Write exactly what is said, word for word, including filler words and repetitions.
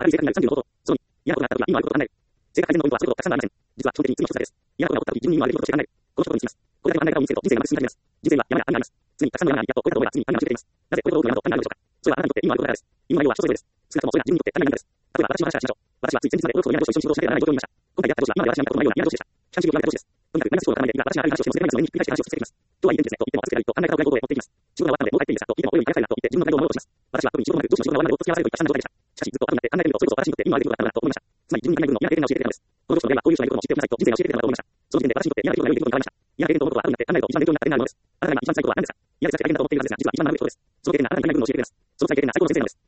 明るい生活になるさんじゅうの方法。そのに、嫌なことがあったときは今あることを考える。生活改善の方法はそういうことがたくさんありません。実は基本的に次の一つだけです。嫌なことが起こったとき、自分に今あるべきことをして考える。この一言につきます。これだけの考え方を見つけると人生がまるで進んでいきます。人生には山や谷があります。常にたくさんの山があり、やっとこれらの思いは常に谷が集中しています。なぜこれほど多くの山と谷があるのでしょうか。それはあなたにとって今あることだからです。今の要は人それぞれです。少なくともそれが自分にとって谷があるのです。例えば私の話からしましょう。私はつい先日までこの人と宮上と一緒に仕事をしなければならない状況にいました。今回やった上司は今まで私にやったことのないような宮上上司でした。機関士業が上司です。とにかく同じことを考えて今私がある話をしてもそれが毎日のように繰り返して話を続けています。とは言ってですね、と言っても助けたりと考え方を変えることへ持っていきます。仕事が終わったのでもう帰っていいですかと聞いてもおよび帰りなさいなと言って自分の態度を守ろうとします。私は特に仕事もなく上司の仕事が終わらないと付き合わせるといった悲惨な状態でした。しかしずっと後になって考えてみるとそれこそ私にとって今あるべきことだったのだと思いました。つまり自分に足りない部分の嫌な経験が教えてくれたのです。この上司の例はこういう人がいることも知っておきなさいと人生が教えてくれたのだと思いました。その時点で私にとって嫌な出来事が良い出来事に変わりました。嫌な経験と思うことは後になって考えると一番勉強になった点になるのです。あなたが今一番辛いことは何ですか。嫌でさえ大変だと思っているはずですが、実は一番学ぶことです。その経験があなたに嫌な部分を教えてくれます。その辛い経験が最高の先生なのです。